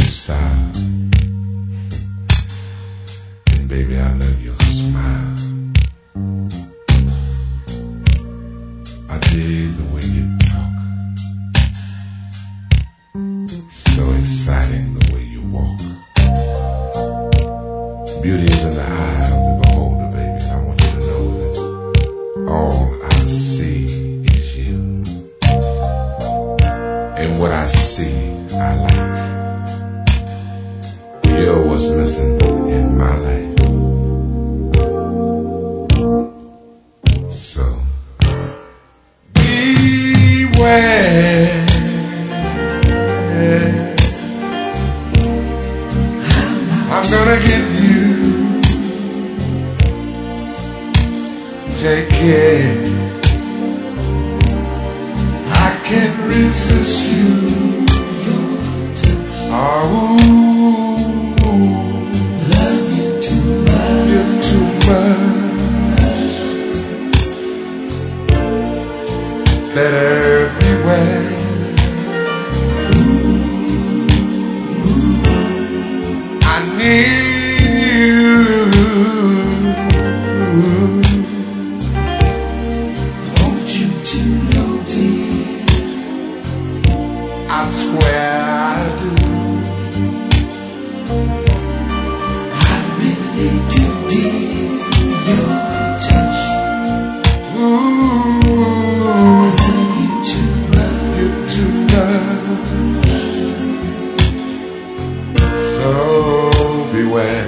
style. And baby, I love your smile. I dig the way you talk. So exciting the way you walk. Beauty is in the eye of the beholder, baby. And I want you to know that all I see is you. And what I see, I like. You're what's missing in my life. So beware. I'm gonna get you. Take care. I can't resist you. Oh, Love you too much. you're too much. Better beware. I need you. Want you to know, dear, I swear I do. I really do, dear, your touch. Ooh, Love you too much. you're too much. So beware.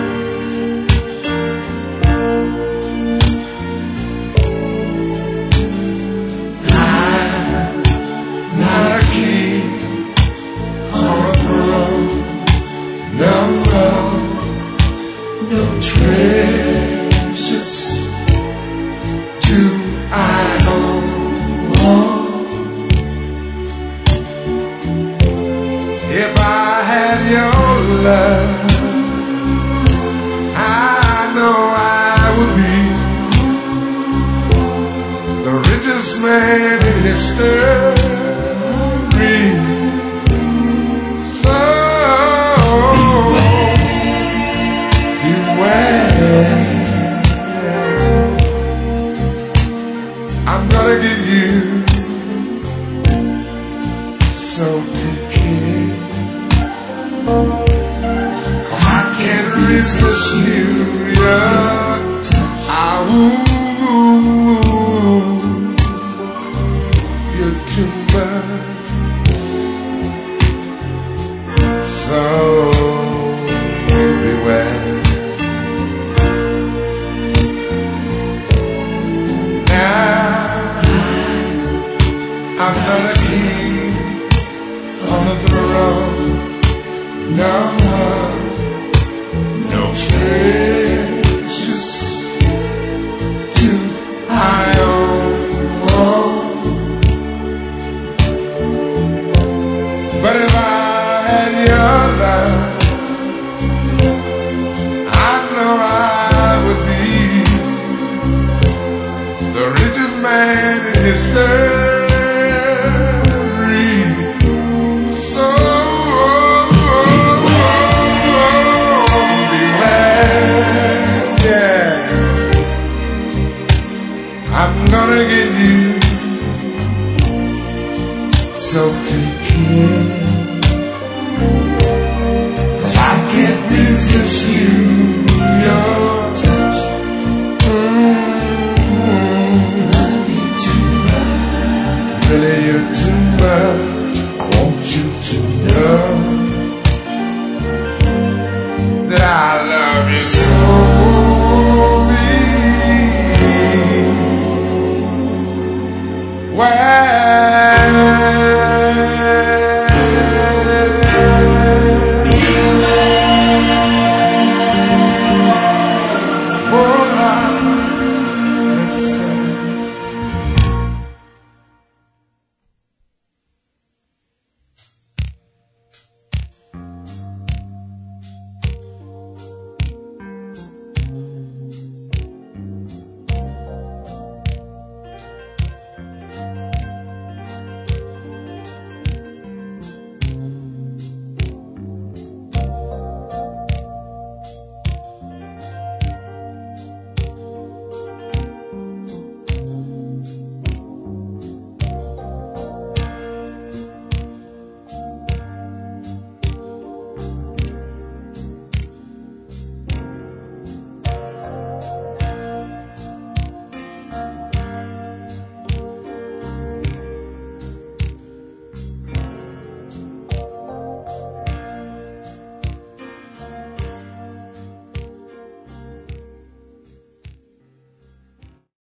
I'm not a king on a throne. No, no treasures do I own. If I had your love, I know I would be the richest man in history. So beware. I'm gonna get you. So take care. 'Cause I can't resist you, yeah. Ooh, you're too much. So beware. Now I'm not a king on the throne. No, no treasures do I own. But if I had your love, I know I would be the richest man in history.